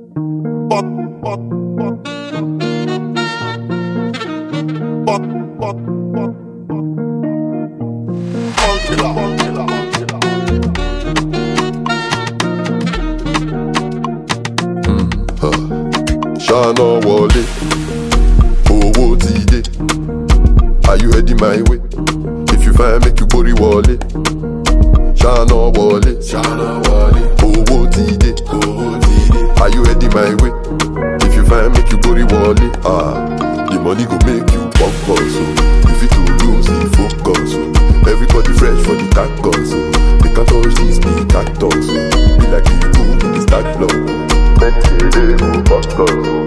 Shana Wale, owó ti dé. Are you heading my way? If you find make you body Wale. Shana Wale, owó ti dé. Are you heading my way? If you find make you body Wale. The money go make you pump so. You fit to lose the focus so. Everybody fresh for the tacos so. They can't touch this big cactus so. Be like you go in the stack block. They go fuck us.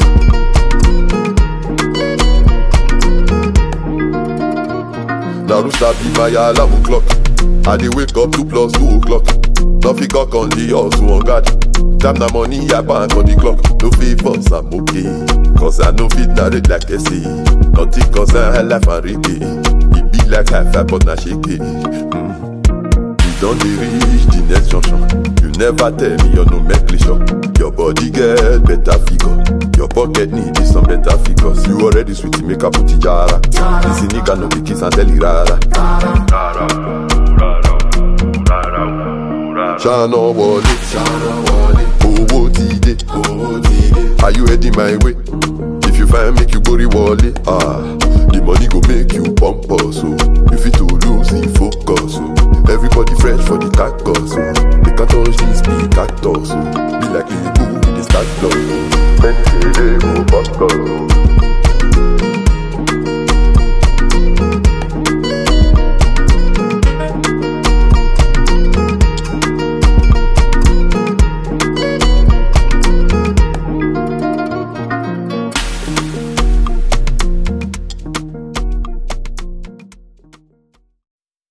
Now Rooster be my alarm clock. I dey wake up 2 plus 2 o'clock. Nothing cock on the house on guard. Time na money I bank on the clock. No favors, I'm okay. Cause I no fit narrate like I say. Nothing concern high life and reggae. It be like high five but na shake it. We don't reach the next junction. You never tell me you're no nomenclature. Your body get better figure. Your pocket need some better figures. You already sweet, make a put jara. This nigga no be kiss and tell rara. Shana Wale, owó ti dé. Are you heading my way? If you find make you body Wale. The money go make you pump us so. You fit to lose the focus so. Everybody fresh for the tacos so. They can't touch this big cactus so. Be like you go with the stack block so. They go fuck us so.